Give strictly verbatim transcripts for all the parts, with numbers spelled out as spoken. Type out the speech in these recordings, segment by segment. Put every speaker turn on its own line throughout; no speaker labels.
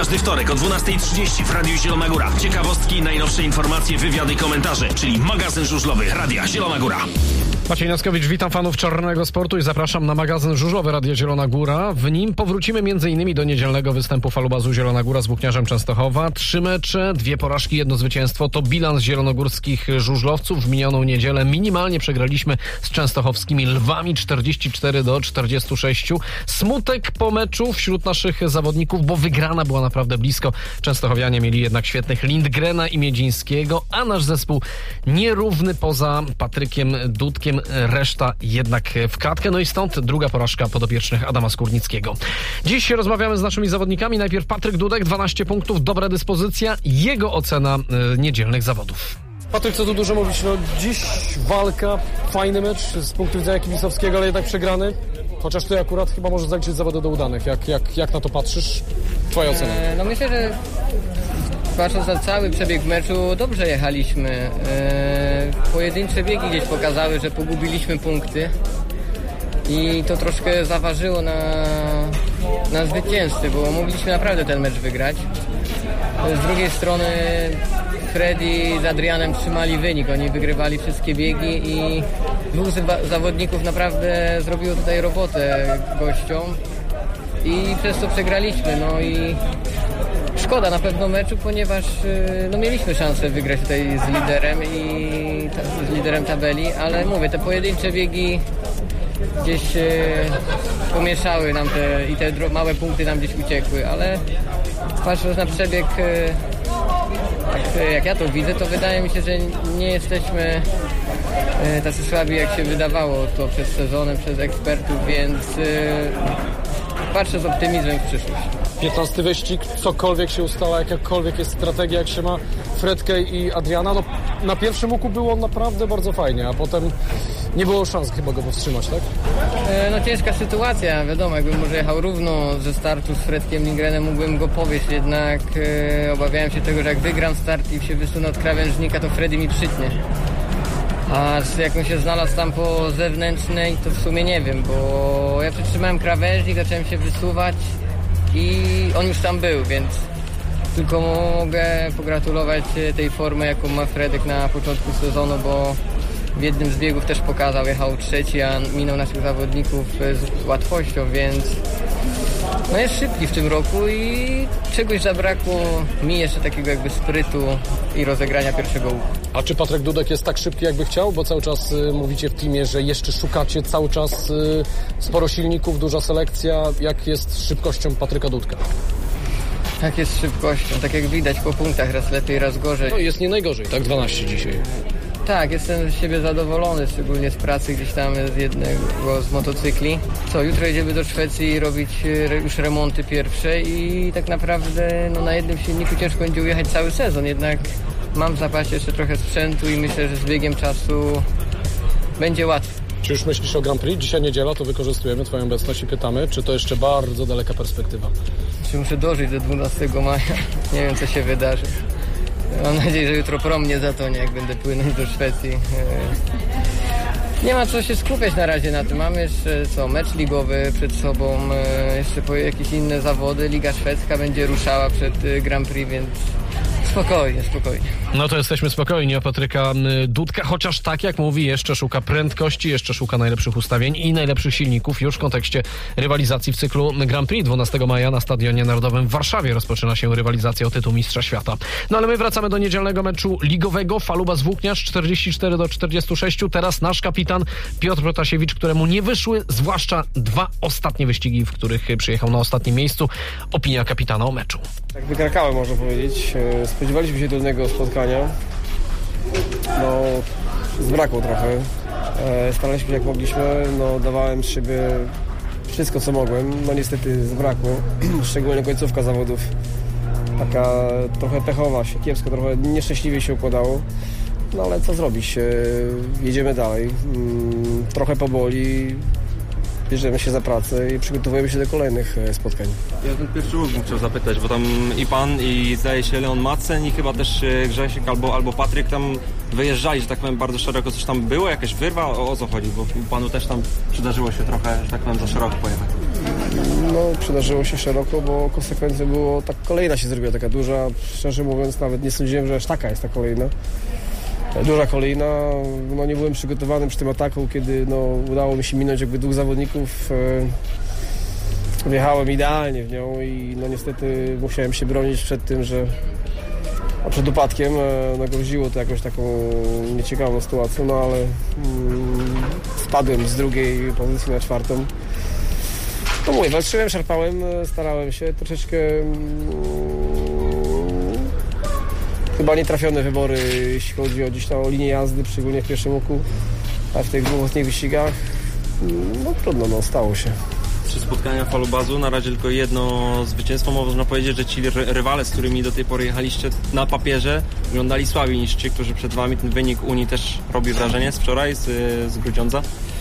Każdy wtorek o dwunastej trzydzieści w Radiu Zielona Góra. Ciekawostki, najnowsze informacje, wywiady i komentarze, czyli magazyn żużlowy Radia Zielona Góra.
Maciej Naskowicz, witam fanów czarnego sportu i zapraszam na magazyn żużlowy Radia Zielona Góra. W nim powrócimy m.in. do niedzielnego występu falubazu Zielona Góra z Włókniarzem Częstochowa. Trzy mecze, dwie porażki, jedno zwycięstwo. To bilans zielonogórskich żużlowców. W minioną niedzielę minimalnie przegraliśmy z częstochowskimi Lwami czterdzieści cztery do czterdziestu sześciu. Smutek po meczu wśród naszych zawodników, bo wygrana była naprawdę blisko. Częstochowianie mieli jednak świetnych Lindgrena i Miedzińskiego, a nasz zespół nierówny poza Patrykiem Dudkiem. Reszta jednak w kratkę, no i stąd druga porażka podopiecznych Adama Skórnickiego. Dziś rozmawiamy z naszymi zawodnikami. Najpierw Patryk Dudek, dwanaście punktów, dobra dyspozycja, jego ocena y, niedzielnych zawodów.
Patryk, co tu dużo mówić, no dziś walka, fajny mecz z punktu widzenia kibicowskiego, ale jednak przegrany. Chociaż ty akurat chyba możesz zaliczyć zawody do udanych. Jak, jak, jak na to patrzysz? Twoja ocena?
E, no myślę, że patrząc na cały przebieg meczu, dobrze jechaliśmy. E, pojedyncze biegi gdzieś pokazały, że pogubiliśmy punkty i to troszkę zaważyło na, na zwycięstwie, bo mogliśmy naprawdę ten mecz wygrać. Z drugiej strony Freddy z Adrianem trzymali wynik, oni wygrywali wszystkie biegi i dwóch zawodników naprawdę zrobiło tutaj robotę gościom i przez to przegraliśmy. No i szkoda na pewno meczu, ponieważ no, mieliśmy szansę wygrać tutaj z liderem i ta, z liderem tabeli, ale mówię, te pojedyncze biegi gdzieś e, pomieszały nam te i te dro- małe punkty nam gdzieś uciekły, ale patrząc na przebieg e, tak, jak ja to widzę, to wydaje mi się, że nie jesteśmy e, tacy słabi, jak się wydawało to przed sezonem, przez ekspertów, więc e, patrzę z optymizmem w przyszłość.
piętnasty wyścig, cokolwiek się ustala, jakakolwiek jest strategia, jak się ma Fredkę i Adriana, no na pierwszym łuku było naprawdę bardzo fajnie, a potem nie było szans chyba go powstrzymać, tak?
E, no ciężka sytuacja, wiadomo, jakbym może jechał równo ze startu z Fredkiem Lindgrenem, mógłbym go powieść, jednak e, obawiałem się tego, że jak wygram start i się wysunę od krawężnika, to Freddy mi przytnie. A jak on się znalazł tam po zewnętrznej, to w sumie nie wiem, bo ja przytrzymałem krawężnik, zacząłem się wysuwać i on już tam był, więc tylko mogę pogratulować tej formy, jaką ma Fredek na początku sezonu, bo w jednym z biegów też pokazał, jechał trzeci, a minął naszych zawodników z łatwością, więc no jest szybki w tym roku i czegoś zabrakło mi jeszcze takiego jakby sprytu i rozegrania pierwszego łuku.
A czy Patryk Dudek jest tak szybki, jakby chciał? Bo cały czas y, mówicie w teamie, że jeszcze szukacie cały czas y, sporo silników, duża selekcja. Jak jest z szybkością Patryka Dudka?
Tak jest z szybkością, tak jak widać po punktach, raz lepiej, raz gorzej.
No jest nie najgorzej, tak dwanaście dzisiaj.
Tak, jestem z siebie zadowolony, szczególnie z pracy gdzieś tam z jednego z motocykli. Co, jutro jedziemy do Szwecji robić już remonty pierwsze i tak naprawdę no, na jednym silniku ciężko będzie ujechać cały sezon, jednak mam w zapasie jeszcze trochę sprzętu i myślę, że z biegiem czasu będzie łatwiej.
Czy już myślisz o Grand Prix? Dzisiaj niedziela, to wykorzystujemy Twoją obecność i pytamy, czy to jeszcze bardzo daleka perspektywa?
Czy muszę dożyć do dwunastego maja? Nie wiem, co się wydarzy. Mam nadzieję, że jutro prom nie zatonie, jak będę płynąć do Szwecji. Nie ma co się skupiać na razie na tym. Mamy jeszcze co, mecz ligowy przed sobą, jeszcze jakieś inne zawody. Liga szwedzka będzie ruszała przed Grand Prix, więc spokojnie, spokojnie.
No to jesteśmy spokojni o Patryka Dudka, chociaż tak jak mówi, jeszcze szuka prędkości, jeszcze szuka najlepszych ustawień i najlepszych silników już w kontekście rywalizacji w cyklu Grand Prix. dwunastego maja na Stadionie Narodowym w Warszawie rozpoczyna się rywalizacja o tytuł Mistrza Świata. No ale my wracamy do niedzielnego meczu ligowego. Falubas Włókniarz czterdzieści cztery do czterdziestu sześciu. Teraz nasz kapitan Piotr Protasiewicz, któremu nie wyszły zwłaszcza dwa ostatnie wyścigi, w których przyjechał na ostatnim miejscu. Opinia kapitana o meczu.
Tak wykrakałem, można powiedzieć. Spodziewaliśmy się trudnego spotkania. No, zbrakło trochę. Staraliśmy się jak mogliśmy. No, dawałem z siebie wszystko, co mogłem. No niestety zbrakło. Szczególnie końcówka zawodów. Taka trochę pechowa się, kiepsko, trochę nieszczęśliwie się układało. No ale co zrobić? Jedziemy dalej. Trochę poboli. Bierzemy się za pracę i przygotowujemy się do kolejnych spotkań.
Ja ten pierwszy łuk bym chciał zapytać, bo tam i pan, i zdaje się Leon Madsen, i chyba też Grzesiek albo, albo Patryk tam wyjeżdżali, że tak powiem, bardzo szeroko. Coś tam było? Jakaś wyrwa? O, o co chodzi? Bo panu też tam przydarzyło się trochę, że tak powiem, za szeroko pojechać.
no, przydarzyło się szeroko, bo konsekwencją było, tak kolejna się zrobiła taka duża. Szczerze mówiąc, nawet nie sądziłem, że aż taka jest ta kolejna. Duża kolejna. No, nie byłem przygotowany przy tym ataku, kiedy no, udało mi się minąć jakby dwóch zawodników. Wjechałem idealnie w nią i no, niestety musiałem się bronić przed tym, że a przed upadkiem no, groziło to jakąś taką nieciekawą sytuacją, no ale mm, spadłem z drugiej pozycji na czwartą. No mówię, walczyłem, szarpałem, starałem się, troszeczkę mm, chyba nietrafione wybory, jeśli chodzi o gdzieś tam o linię jazdy, szczególnie w pierwszym łuku, a w tych dwóch ostatnich wyścigach, no trudno, no stało się.
Trzy spotkania falubazu, na razie tylko jedno zwycięstwo. Można powiedzieć, że ci ry- rywale, z którymi do tej pory jechaliście na papierze, wyglądali słabiej niż ci, którzy przed wami. Ten wynik Unii też robi wrażenie z wczoraj, z, z Grudziądza.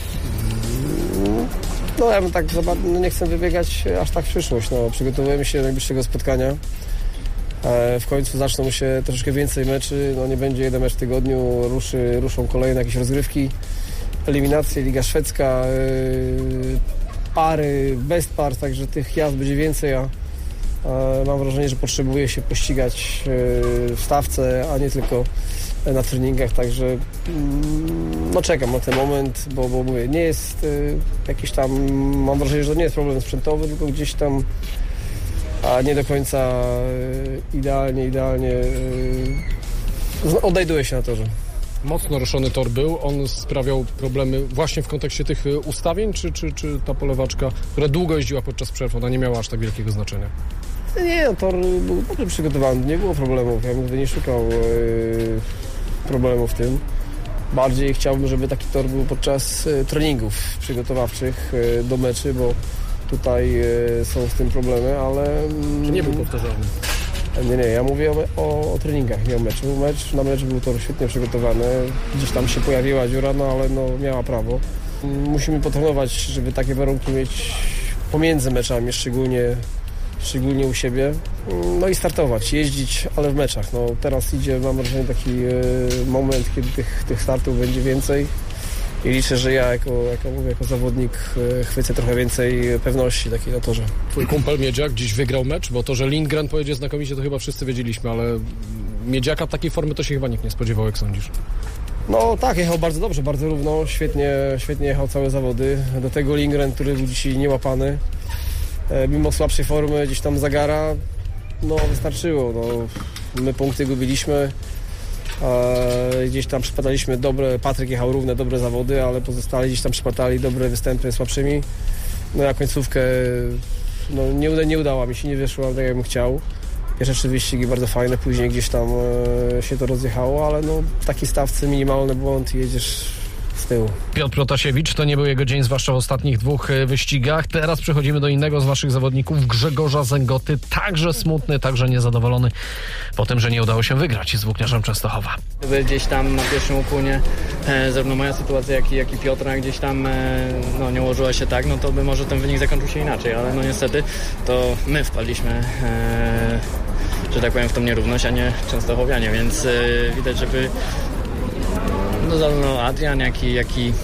No ja bym tak no, nie chcę wybiegać aż tak w przyszłość. No, przygotowujemy się do najbliższego spotkania. E, w końcu zaczną się troszeczkę więcej meczy. No, nie będzie jeden mecz w tygodniu, ruszy, ruszą kolejne jakieś rozgrywki, eliminacje, Liga Szwedzka, e, pary, best par, także tych jazd będzie więcej, a, a mam wrażenie, że potrzebuje się pościgać w stawce, a nie tylko na treningach, także no czekam na ten moment, bo, bo mówię, nie jest jakiś tam, mam wrażenie, że to nie jest problem sprzętowy, tylko gdzieś tam a nie do końca idealnie, idealnie odnajduje się na torze.
Mocno ruszony tor był, on sprawiał problemy właśnie w kontekście tych ustawień, czy, czy, czy ta polewaczka, która długo jeździła podczas przerw, ona nie miała aż tak wielkiego znaczenia?
Nie, no, tor był dobrze przygotowany, nie było problemów, ja nigdy nie szukał yy, problemów w tym. Bardziej chciałbym, żeby taki tor był podczas yy, treningów przygotowawczych yy, do meczy, bo tutaj yy, są z tym problemy, ale...
Yy, nie był powtarzalny.
Nie, nie, ja mówię o, o, o treningach, nie o meczu. Mecz, na mecz był tor świetnie przygotowany. Gdzieś tam się pojawiła dziura, no ale no, miała prawo. Musimy potrenować, żeby takie warunki mieć pomiędzy meczami, szczególnie, szczególnie u siebie. No i startować, jeździć, ale w meczach. No, teraz idzie, mam wrażenie, taki e, moment, kiedy tych, tych startów będzie więcej. I liczę, że ja jako, jako, mówię, jako zawodnik chwycę trochę więcej pewności takiej na torze.
Twój kumpel Miedziak dziś wygrał mecz, bo to, że Lindgren pojedzie znakomicie, to chyba wszyscy wiedzieliśmy, ale Miedziaka takiej formy to się chyba nikt nie spodziewał, jak sądzisz?
No tak, jechał bardzo dobrze, bardzo równo, świetnie, świetnie jechał całe zawody. Do tego Lindgren, który był dzisiaj niełapany, mimo słabszej formy gdzieś tam zagara, no wystarczyło. No, my punkty gubiliśmy. Gdzieś tam przypadaliśmy dobre, Patryk jechał równe, dobre zawody, ale pozostali gdzieś tam przypadali dobre występy słabszymi. No ja końcówkę no, nie, uda, nie udała mi się, nie wyszła tak jakbym chciał. Pierwsze trzy wyścigi bardzo fajne, później gdzieś tam e, się to rozjechało, ale no w takiej stawce minimalny błąd i jedziesz z tyłu.
Piotr Protasiewicz, to nie był jego dzień, zwłaszcza w ostatnich dwóch wyścigach. Teraz przechodzimy do innego z waszych zawodników, Grzegorza Zęgoty. Także smutny, także niezadowolony po tym, że nie udało się wygrać z Włókniarzem Częstochowa.
Gdyby gdzieś tam na pierwszym łuku nie, e, zarówno moja sytuacja, jak i, jak i Piotra gdzieś tam e, no, nie ułożyła się tak, no to by może ten wynik zakończył się inaczej, ale no niestety to my wpadliśmy, e, że tak powiem, w tą nierówność, a nie Częstochowianie, więc e, widać, żeby no zarówno Adrian, jak i, jak i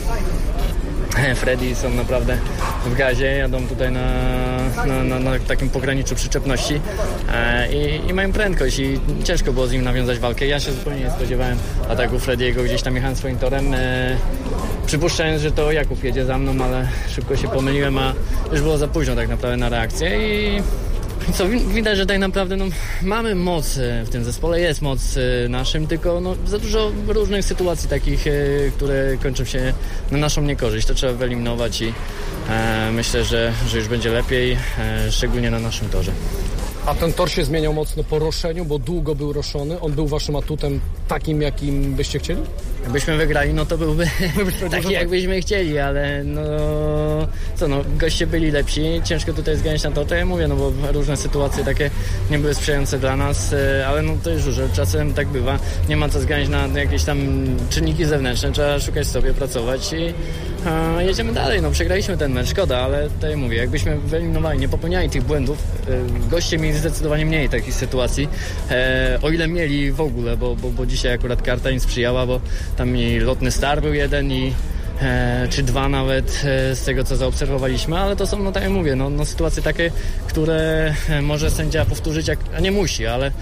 Freddy są naprawdę w gazie, jadą tutaj na, na, na, na takim pograniczu przyczepności e, i, i mają prędkość i ciężko było z nim nawiązać walkę. Ja się zupełnie nie spodziewałem ataku Freddy'ego, gdzieś tam jechałem swoim torem, e, przypuszczając, że to Jakub jedzie za mną, ale szybko się pomyliłem, a już było za późno tak naprawdę na reakcję i co, widać, że tak naprawdę no, mamy moc w tym zespole, jest moc naszym, tylko no, za dużo różnych sytuacji takich, które kończą się na naszą niekorzyść. To trzeba wyeliminować i e, myślę, że, że już będzie lepiej, e, szczególnie na naszym torze.
A ten tor się zmieniał mocno po roszeniu, bo długo był roszony. On był waszym atutem takim, jakim byście chcieli?
Jakbyśmy wygrali, no to byłby taki, jakbyśmy chcieli, ale no co no, goście byli lepsi, ciężko tutaj zganiać na to, to ja mówię, no bo różne sytuacje takie nie były sprzyjające dla nas, ale no to już, że czasem tak bywa, nie ma co zganiać na jakieś tam czynniki zewnętrzne, trzeba szukać sobie, pracować i a, jedziemy dalej, no przegraliśmy ten mecz, szkoda, ale tutaj mówię, jakbyśmy wyeliminowali, nie popełniali tych błędów, goście mieli zdecydowanie mniej takich sytuacji, e, o ile mieli w ogóle, bo, bo, bo dzisiaj akurat karta im sprzyjała, bo tam i lotny star był jeden i e, czy dwa nawet e, z tego, co zaobserwowaliśmy, ale to są, no tak jak mówię, no, no sytuacje takie, które może sędzia powtórzyć, jak, a nie musi, ale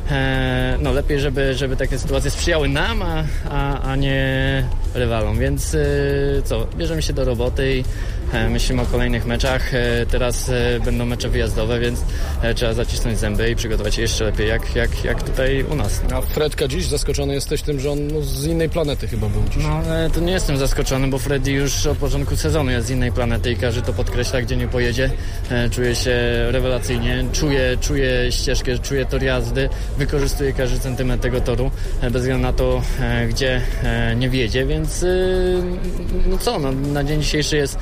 e, no lepiej, żeby, żeby takie sytuacje sprzyjały nam, a, a, a nie rywalom, więc e, co, bierzemy się do roboty i e, myślimy o kolejnych meczach. E, teraz e, będą mecze wyjazdowe, więc e, trzeba zacisnąć zęby i przygotować się jeszcze lepiej, jak, jak, jak tutaj u nas.
A Fredka dziś zaskoczony jesteś tym, że on no, z innej planety chyba był dziś.
No, e, to nie jestem zaskoczony, bo Freddy już od początku sezonu jest z innej planety i każdy to podkreśla, gdzie nie pojedzie. E, czuje się rewelacyjnie, czuje, czuje ścieżkę, czuje tor jazdy, wykorzystuje każdy centymetr tego toru, e, bez względu na to, e, gdzie e, nie wjedzie, więc e, no co, no, na dzień dzisiejszy jest e,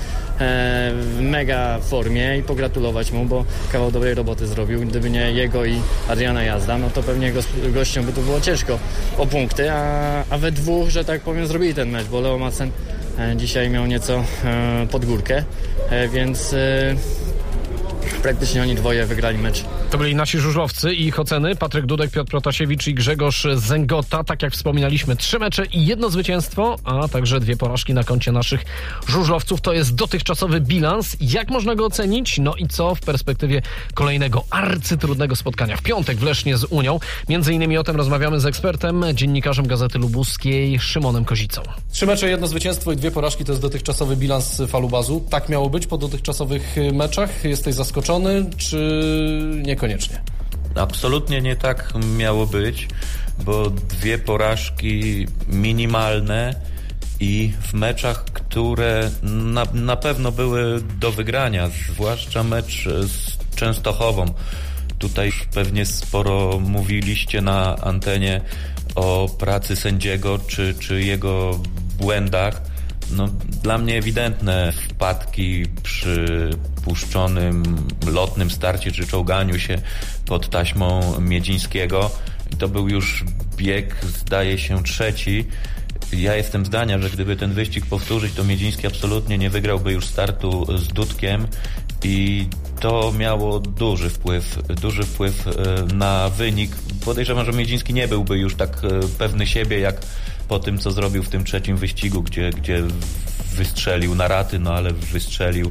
w mega formie i pogratulować mu, bo kawał dobrej roboty zrobił. Gdyby nie jego i Adriana Jazda, no to pewnie go, gościom by tu było ciężko o punkty, a, a we dwóch, że tak powiem, zrobili ten mecz, bo Leo Madsen e, dzisiaj miał nieco e, pod górkę, e, więc e, praktycznie oni dwoje wygrali mecz.
To byli nasi żużlowcy i ich oceny. Patryk Dudek, Piotr Protasiewicz i Grzegorz Zęgota. Tak jak wspominaliśmy, trzy mecze i jedno zwycięstwo, a także dwie porażki na koncie naszych żużlowców. To jest dotychczasowy bilans. Jak można go ocenić? No i co w perspektywie kolejnego arcytrudnego spotkania w piątek w Lesznie z Unią? Między innymi o tym rozmawiamy z ekspertem, dziennikarzem Gazety Lubuskiej Szymonem Kozicą.
Trzy mecze, jedno zwycięstwo i dwie porażki to jest dotychczasowy bilans Falubazu. Tak miało być po dotychczasowych meczach? Jesteś zaskoczony, czy niekoniecznie?
Absolutnie nie tak miało być, bo dwie porażki minimalne i w meczach, które na, na pewno były do wygrania, zwłaszcza mecz z Częstochową. Tutaj pewnie sporo mówiliście na antenie o pracy sędziego czy, czy jego błędach. No, dla mnie ewidentne wpadki przy puszczonym lotnym starcie czy czołganiu się pod taśmą Miedzińskiego. To był już bieg, zdaje się, trzeci. Ja jestem zdania, że gdyby ten wyścig powtórzyć, to Miedziński absolutnie nie wygrałby już startu z Dudkiem i to miało duży wpływ, duży wpływ na wynik. Podejrzewam, że Miedziński nie byłby już tak pewny siebie, jak po tym, co zrobił w tym trzecim wyścigu, gdzie, gdzie wystrzelił na raty, no ale wystrzelił,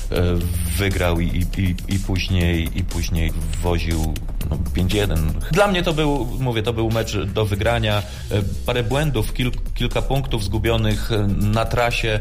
wygrał i, i, i później i później woził no, pięć jeden. Dla mnie to był, mówię, to był mecz do wygrania. Parę błędów, kil, kilka punktów zgubionych na trasie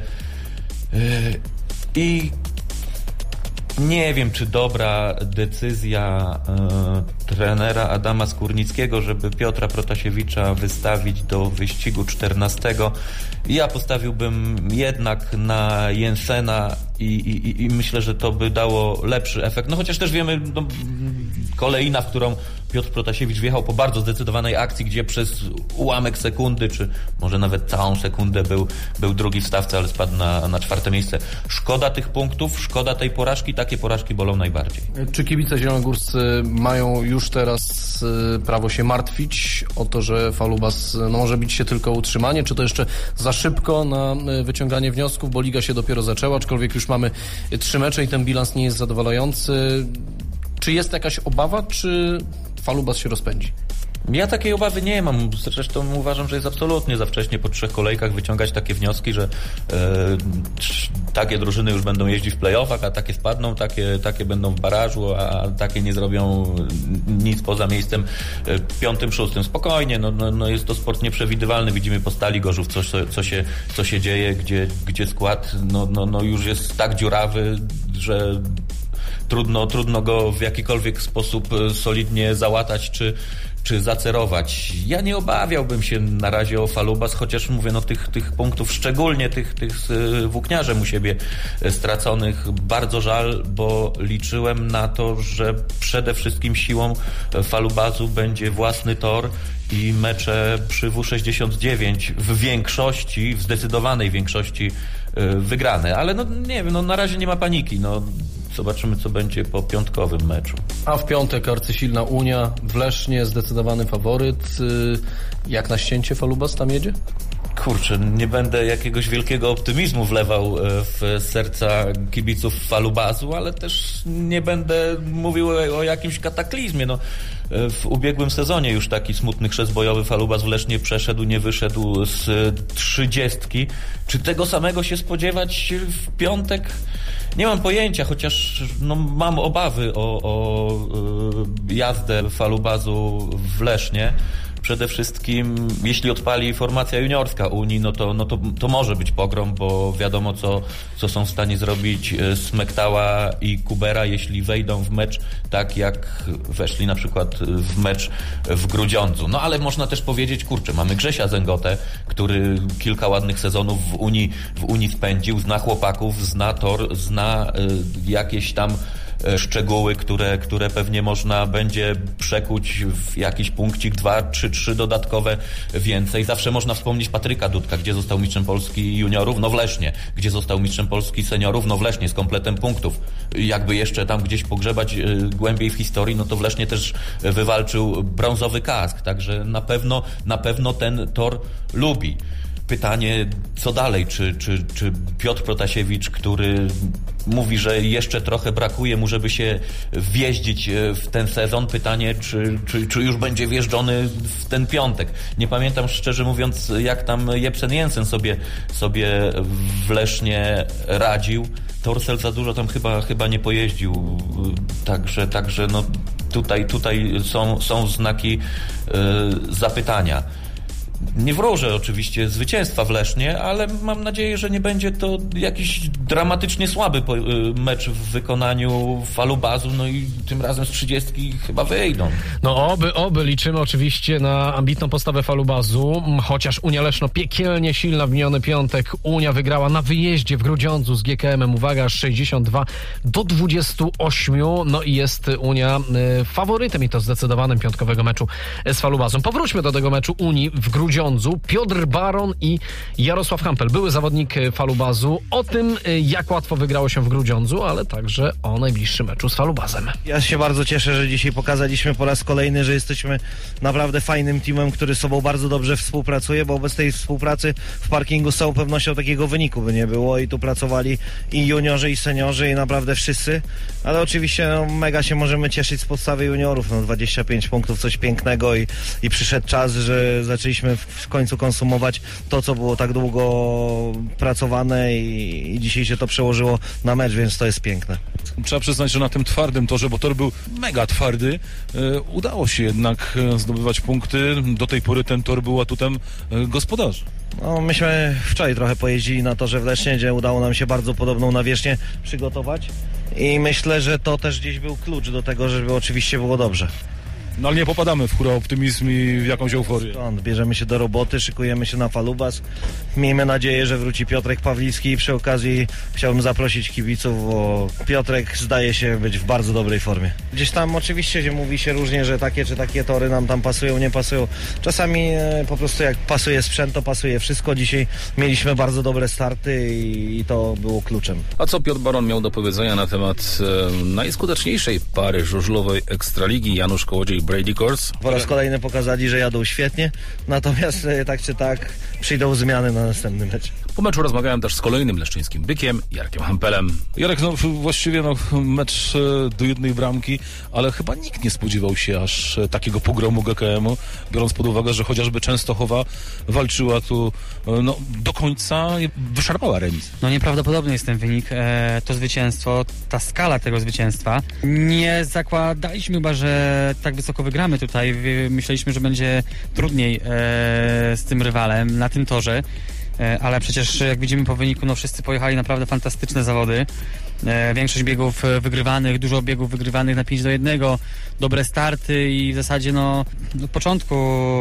i nie wiem, czy dobra decyzja e, trenera Adama Skórnickiego, żeby Piotra Protasiewicza wystawić do wyścigu czternastego. Ja postawiłbym jednak na Jensena i, i, i myślę, że to by dało lepszy efekt. No chociaż też wiemy, no, kolejna, w którą Piotr Protasiewicz wjechał po bardzo zdecydowanej akcji, gdzie przez ułamek sekundy, czy może nawet całą sekundę był, był drugi w stawce, ale spadł na, na czwarte miejsce. Szkoda tych punktów, szkoda tej porażki, takie porażki bolą najbardziej.
Czy kibice zielonogórscy mają już teraz prawo się martwić o to, że Falubas no, może bić się tylko o utrzymanie, czy to jeszcze za szybko na wyciąganie wniosków, bo liga się dopiero zaczęła, aczkolwiek już mamy trzy mecze i ten bilans nie jest zadowalający. Czy jest jakaś obawa, czy Falubas się rozpędzi?
Ja takiej obawy nie mam. Zresztą uważam, że jest absolutnie za wcześnie po trzech kolejkach wyciągać takie wnioski, że e, takie drużyny już będą jeździć w play-offach, a takie wpadną, takie, takie będą w barażu, a takie nie zrobią nic poza miejscem e, piątym, szóstym. Spokojnie, no, no, no jest to sport nieprzewidywalny. Widzimy po Stali Gorzów, co, co, się, co się dzieje, gdzie, gdzie skład no, no, no już jest tak dziurawy, że trudno, trudno go w jakikolwiek sposób solidnie załatać, czy czy zacerować. Ja nie obawiałbym się na razie o Falubas, chociaż mówię, no tych, tych punktów, szczególnie tych, tych z Włókniarzem u siebie straconych, bardzo żal, bo liczyłem na to, że przede wszystkim siłą Falubasu będzie własny tor i mecze przy W sześćdziesiąt dziewięć w większości, w zdecydowanej większości wygrane. Ale no nie wiem, no na razie nie ma paniki. No zobaczymy, co będzie po piątkowym meczu.
A w piątek arcysilna Unia w Lesznie, zdecydowany faworyt. Jak na ścięcie Falubas tam jedzie?
Kurczę, nie będę jakiegoś wielkiego optymizmu wlewał w serca kibiców Falubazu, ale też nie będę mówił o jakimś kataklizmie. No, w ubiegłym sezonie już taki smutny chrzest bojowy Falubaz w Lesznie przeszedł, nie wyszedł z trzydziestki. Czy tego samego się spodziewać w piątek? Nie mam pojęcia, chociaż no, mam obawy o, o jazdę Falubazu w Lesznie. Przede wszystkim, jeśli odpali formacja juniorska Unii, no to, no to, to może być pogrom, bo wiadomo, co, co są w stanie zrobić Smektała i Kubera, jeśli wejdą w mecz tak, jak weszli na przykład w mecz w Grudziądzu. No ale można też powiedzieć, kurczę, mamy Grzesia Zęgotę, który kilka ładnych sezonów w Unii, w Unii spędził, zna chłopaków, zna tor, zna y, jakieś tam szczegóły, które, które pewnie można będzie przekuć w jakiś punkcik, dwa, trzy, trzy dodatkowe więcej. Zawsze można wspomnieć Patryka Dudka, gdzie został mistrzem Polski juniorów, no w Lesznie. Gdzie został mistrzem Polski seniorów, no w Lesznie, z kompletem punktów. Jakby jeszcze tam gdzieś pogrzebać głębiej w historii, no to w Lesznie też wywalczył brązowy kask, także na pewno, na pewno ten tor lubi. Pytanie, co dalej? Czy, czy, czy Piotr Protasiewicz, który mówi, że jeszcze trochę brakuje mu, żeby się wjeździć w ten sezon. Pytanie, czy, czy, czy już będzie wjeżdżony w ten piątek. Nie pamiętam, szczerze mówiąc, jak tam Jepsen Jensen sobie, sobie w Lesznie radził. Torsel za dużo tam chyba, chyba nie pojeździł. Także, także no tutaj, tutaj są, są znaki yy, zapytania. Nie wróżę oczywiście zwycięstwa w Lesznie, ale mam nadzieję, że nie będzie to jakiś dramatycznie słaby mecz w wykonaniu Falubazu, no i tym razem z trzydziestki chyba wyjdą.
No oby, oby, liczymy oczywiście na ambitną postawę Falubazu, chociaż Unia Leszno piekielnie silna w miniony piątek. Unia wygrała na wyjeździe w Grudziądzu z G K M-em, uwaga, sześćdziesiąt dwa do dwudziestu ośmiu, no i jest Unia y, faworytem i to zdecydowanym piątkowego meczu z Falubazem. Powróćmy do tego meczu Unii w Grudziądzu. Piotr Baron i Jarosław Hampel, były zawodnik Falubazu, o tym, jak łatwo wygrało się w Grudziądzu, ale także o najbliższym meczu z Falubazem.
Ja się bardzo cieszę, że dzisiaj pokazaliśmy po raz kolejny, że jesteśmy naprawdę fajnym teamem, który z sobą bardzo dobrze współpracuje, bo bez tej współpracy w parkingu z całą pewnością takiego wyniku by nie było i tu pracowali i juniorzy, i seniorzy, i naprawdę wszyscy, ale oczywiście no, mega się możemy cieszyć z podstawy juniorów, no dwadzieścia pięć punktów, coś pięknego i, i przyszedł czas, że zaczęliśmy w końcu konsumować to, co było tak długo pracowane i, i dzisiaj się to przełożyło na mecz, więc to jest piękne.
Trzeba przyznać, że na tym twardym torze, bo tor był mega twardy, e, udało się jednak zdobywać punkty. Do tej pory ten tor był atutem e, gospodarzy.
No, myśmy wczoraj trochę pojeździli na torze w Lesznie, gdzie udało nam się bardzo podobną nawierzchnię przygotować i myślę, że to też gdzieś był klucz do tego, żeby oczywiście było dobrze.
No ale nie popadamy w hura optymizm i w jakąś euforię.
Stąd bierzemy się do roboty, szykujemy się na Falubaz. Miejmy nadzieję, że wróci Piotrek Pawlicki i przy okazji chciałbym zaprosić kibiców, bo Piotrek zdaje się być w bardzo dobrej formie. Gdzieś tam oczywiście gdzie mówi się różnie, że takie czy takie tory nam tam pasują, nie pasują. Czasami e, po prostu jak pasuje sprzęt, to pasuje wszystko. Dzisiaj mieliśmy bardzo dobre starty i, i to było kluczem.
A co Piotr Baron miał do powiedzenia na temat e, najskuteczniejszej pary żużlowej Ekstraligi, Janusz Kołodziej Brady Course?
Po raz kolejny pokazali, że jadą świetnie, natomiast tak czy tak przyjdą zmiany na następny mecz.
Po meczu rozmawiałem też z kolejnym leszczyńskim bykiem, Jarkiem Hampelem.
Jarek, no właściwie no, mecz do jednej bramki, ale chyba nikt nie spodziewał się aż takiego pogromu G K M-u, biorąc pod uwagę, że chociażby Częstochowa walczyła tu no, do końca, wyszarpała remis.
No nieprawdopodobny jest ten wynik, e, to zwycięstwo, ta skala tego zwycięstwa. Nie zakładaliśmy chyba, że tak wysoko wygramy tutaj. Myśleliśmy, że będzie trudniej e, z tym rywalem na tym torze. Ale przecież jak widzimy po wyniku, no wszyscy pojechali naprawdę fantastyczne zawody. E, większość biegów wygrywanych, dużo biegów wygrywanych na pięć do jednego, dobre starty i w zasadzie no od początku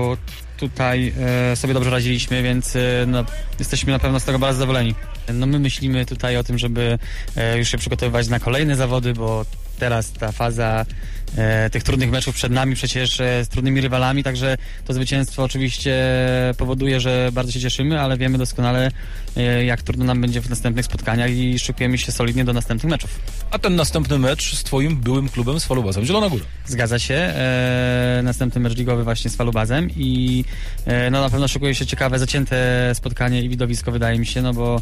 tutaj e, sobie dobrze radziliśmy, więc e, no, jesteśmy na pewno z tego bardzo zadowoleni. No my myślimy tutaj o tym, żeby e, już się przygotowywać na kolejne zawody, bo teraz ta faza e, tych trudnych meczów przed nami przecież e, z trudnymi rywalami, także to zwycięstwo oczywiście powoduje, że bardzo się cieszymy, ale wiemy doskonale e, jak trudno nam będzie w następnych spotkaniach i szykujemy się solidnie do następnych meczów.
A ten następny mecz z twoim byłym klubem, z Falubazem Zielona Góra.
Zgadza się. E, następny mecz ligowy właśnie z Falubazem i e, no na pewno szykuje się ciekawe, zacięte spotkanie i widowisko, wydaje mi się, no bo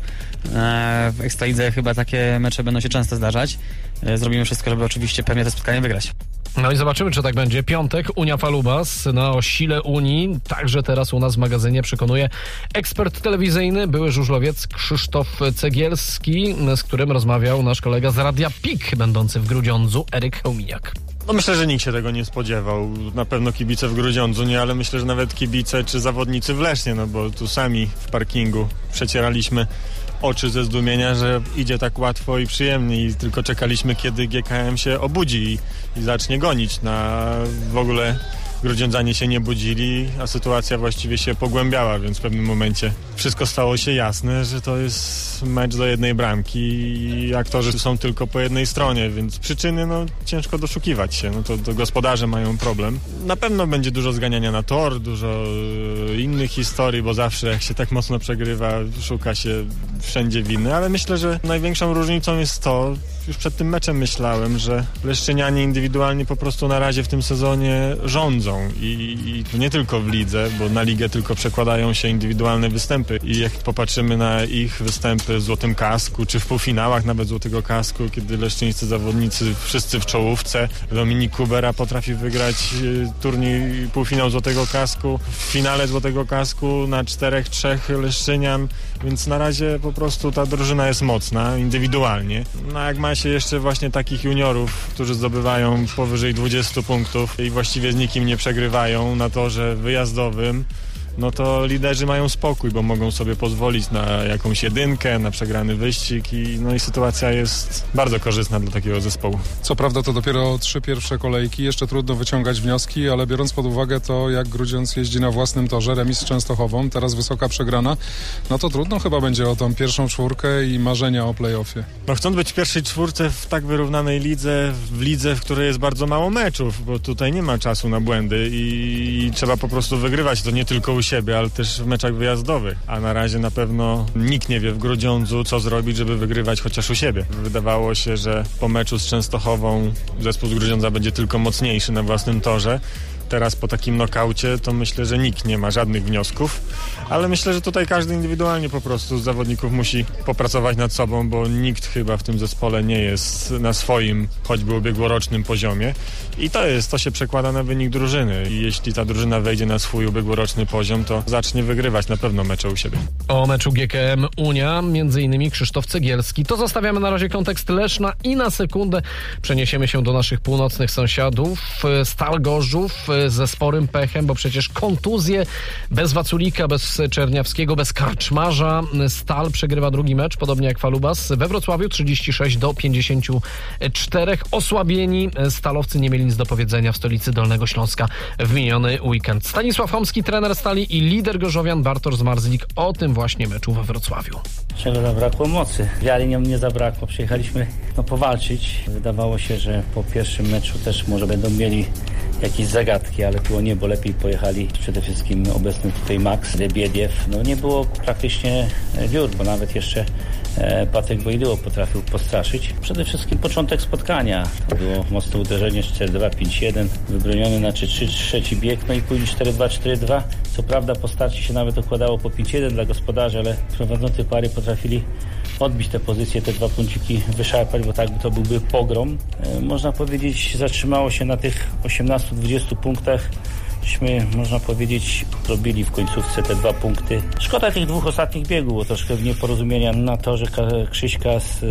e, w Ekstralidze chyba takie mecze będą się często zdarzać. E, zrobimy wszystko, żeby oczywiście pewnie to spotkanie wygrać.
No i zobaczymy, czy tak będzie. Piątek, Unia Falubas. No, o sile Unii także teraz u nas w magazynie przekonuje ekspert telewizyjny, były żużlowiec Krzysztof Cegielski, z którym rozmawiał nasz kolega z Radia P I K, będący w Grudziądzu, Eryk Chełminiak.
No myślę, że nikt się tego nie spodziewał. Na pewno kibice w Grudziądzu nie, ale myślę, że nawet kibice czy zawodnicy w Lesznie, no bo tu sami w parkingu przecieraliśmy oczy ze zdumienia, że idzie tak łatwo i przyjemnie i tylko czekaliśmy, kiedy G K M się obudzi i, i zacznie gonić. Na w ogóle Grudziądzanie się nie budzili, a sytuacja właściwie się pogłębiała, więc w pewnym momencie wszystko stało się jasne, że to jest mecz do jednej bramki i aktorzy są tylko po jednej stronie, więc przyczyny no ciężko doszukiwać się, no to, to gospodarze mają problem. Na pewno będzie dużo zganiania na tor, dużo innych historii, bo zawsze jak się tak mocno przegrywa, szuka się wszędzie winy, ale myślę, że największą różnicą jest to, już przed tym meczem myślałem, że leszczynianie indywidualnie po prostu na razie w tym sezonie rządzą i, i to nie tylko w lidze, bo na ligę tylko przekładają się indywidualne występy i jak popatrzymy na ich występy w Złotym Kasku, czy w półfinałach nawet Złotego Kasku, kiedy leszczyńscy zawodnicy wszyscy w czołówce, Dominik Kubera potrafi wygrać turniej półfinał Złotego Kasku, w finale Złotego Kasku na czterech, trzech leszczynian, więc na razie po prostu ta drużyna jest mocna indywidualnie. No jak ma się jeszcze właśnie takich juniorów, którzy zdobywają powyżej dwudziestu punktów i właściwie z nikim nie przegrywają na torze wyjazdowym, no to liderzy mają spokój, bo mogą sobie pozwolić na jakąś jedynkę, na przegrany wyścig i, no i sytuacja jest bardzo korzystna dla takiego zespołu.
Co prawda to dopiero trzy pierwsze kolejki, jeszcze trudno wyciągać wnioski, ale biorąc pod uwagę to, jak Grudziądz jeździ na własnym torze, remis z Częstochową, teraz wysoka przegrana, no to trudno chyba będzie o tą pierwszą czwórkę i marzenia o play-offie.
No chcąc być w pierwszej czwórce w tak wyrównanej lidze, w lidze, w której jest bardzo mało meczów, bo tutaj nie ma czasu na błędy i, i trzeba po prostu wygrywać, to nie tylko u siebie, ale też w meczach wyjazdowych, a na razie na pewno nikt nie wie w Grudziądzu, co zrobić, żeby wygrywać chociaż u siebie. Wydawało się, że po meczu z Częstochową zespół z Grudziądza będzie tylko mocniejszy na własnym torze. Teraz po takim nokaucie to myślę, że nikt nie ma żadnych wniosków, ale myślę, że tutaj każdy indywidualnie po prostu z zawodników musi popracować nad sobą, bo nikt chyba w tym zespole nie jest na swoim, choćby ubiegłorocznym poziomie i to jest, to się przekłada na wynik drużyny i jeśli ta drużyna wejdzie na swój ubiegłoroczny poziom, to zacznie wygrywać na pewno mecze u siebie.
O meczu G K M Unia, między innymi Krzysztof Cegielski. To zostawiamy na razie kontekst Leszna i na sekundę przeniesiemy się do naszych północnych sąsiadów. Stal Gorzów ze sporym pechem, bo przecież kontuzje bez Waculika, bez Czerniawskiego, bez Karczmarza. Stal przegrywa drugi mecz, podobnie jak Falubas we Wrocławiu, trzydzieści sześć do pięćdziesięciu czterech. Osłabieni stalowcy nie mieli nic do powiedzenia w stolicy Dolnego Śląska w miniony weekend. Stanisław Chomski, trener Stali i lider Gorzowian Bartosz Zmarzlik o tym właśnie meczu we Wrocławiu.
Czego zabrakło? Mocy. Wiary nie, nie zabrakło. Przyjechaliśmy no, powalczyć. Wydawało się, że po pierwszym meczu też może będą mieli jakieś zagadki, ale było nie, bo lepiej pojechali przede wszystkim obecny tutaj Max Lebiediew. No nie było praktycznie wiór, bo nawet jeszcze e, Patryk Wojdyło potrafił postraszyć. Przede wszystkim początek spotkania. To było mocne uderzenie cztery dwa pięć jeden, wybroniony na trzy trzy, trzeci bieg, no i później cztery dwa cztery dwa. Co prawda po starcie się nawet układało po pięć jeden dla gospodarzy, ale prowadzący pary potrafili odbić te pozycje, te dwa punkciki wyszarpać, bo tak to byłby pogrom. E, można powiedzieć, zatrzymało się na tych osiemnastu dwudziestu punktach. Myśmy, można powiedzieć, robili w końcówce te dwa punkty. Szkoda tych dwóch ostatnich biegów, bo troszkę nieporozumienia na torze Krzyśka z,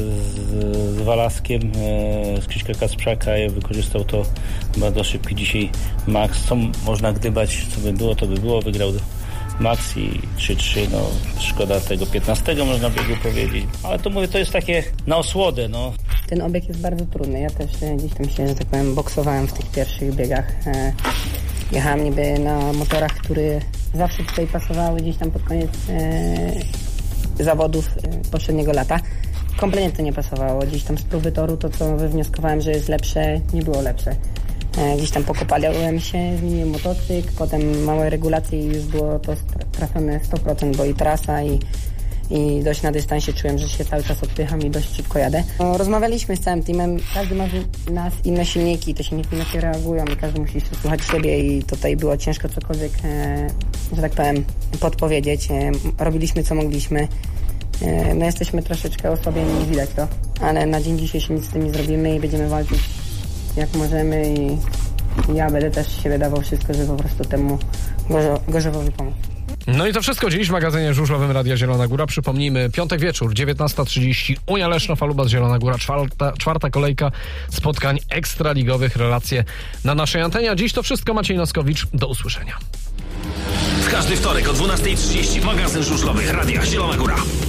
z, z Walaskiem, e, z Krzyśka Kasprzaka. Wykorzystał to chyba do szybki dzisiaj Max. Co można gdybać, co by było, to by było. Wygrał Max i trzy trzy, no szkoda tego piętnastego można biegu powiedzieć. Ale to mówię, to jest takie na osłodę, no.
Ten obieg jest bardzo trudny. Ja też gdzieś tam się, że tak powiem, boksowałem w tych pierwszych biegach. Jechałem niby na motorach, które zawsze tutaj pasowały gdzieś tam pod koniec e, zawodów e, poprzedniego lata. kompletnie to nie pasowało. Gdzieś tam z próby toru to, co wywnioskowałem, że jest lepsze, nie było lepsze. Gdzieś tam pokopaliłem się, zmieniłem motocykl, potem małe regulacje i już było to trafione sto procent, bo i trasa i, i dość na dystansie czułem, że się cały czas odpycham i dość szybko jadę. No, rozmawialiśmy z całym teamem, każdy ma w nas inne silniki, te silniki inaczej reagują i każdy musi słuchać siebie i tutaj było ciężko cokolwiek, e, że tak powiem, podpowiedzieć. E, robiliśmy co mogliśmy. E, no jesteśmy troszeczkę osłabieni, widać to, ale na dzień dzisiejszy nic z tym nie zrobimy i będziemy walczyć jak możemy i ja będę też z siebie dawał wszystko, żeby po prostu temu Gorzo- Gorzowowi pomóc.
No i to wszystko dziś w magazynie żużlowym Radia Zielona Góra. Przypomnijmy, piątek wieczór, dziewiętnasta trzydzieści, Unia Leszno, Falubas, Zielona Góra, czwarta, czwarta kolejka spotkań ekstraligowych, relacje na naszej antenie. A dziś to wszystko, Maciej Noskowicz, do usłyszenia.
W każdy wtorek o dwunasta trzydzieści magazyn żużlowy Radia Zielona Góra.